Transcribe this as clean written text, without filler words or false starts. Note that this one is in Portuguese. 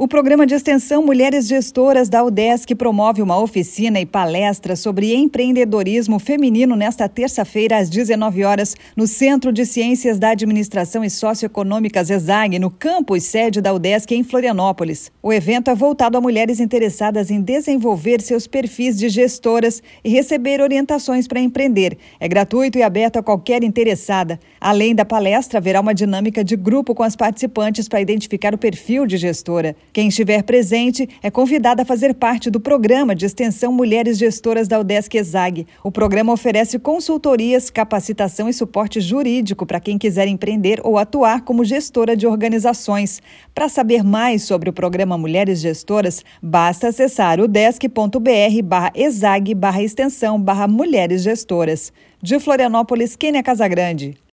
O programa de extensão Mulheres Gestoras da UDESC promove uma oficina e palestra sobre empreendedorismo feminino nesta terça-feira às 19 horas no Centro de Ciências da Administração e Socioeconômicas ESAG, no campus sede da UDESC em Florianópolis. O evento é voltado a mulheres interessadas em desenvolver seus perfis de gestoras e receber orientações para empreender. É gratuito e aberto a qualquer interessada. Além da palestra, haverá uma dinâmica de grupo com as participantes para identificar o perfil de gestora. Quem estiver presente é convidada a fazer parte do programa de extensão Mulheres Gestoras da UDESC ESAG. O programa oferece consultorias, capacitação e suporte jurídico para quem quiser empreender ou atuar como gestora de organizações. Para saber mais sobre o programa Mulheres Gestoras, basta acessar udesc.br/exag/extensão/mulheres gestoras. De Florianópolis, Kênia Casagrande.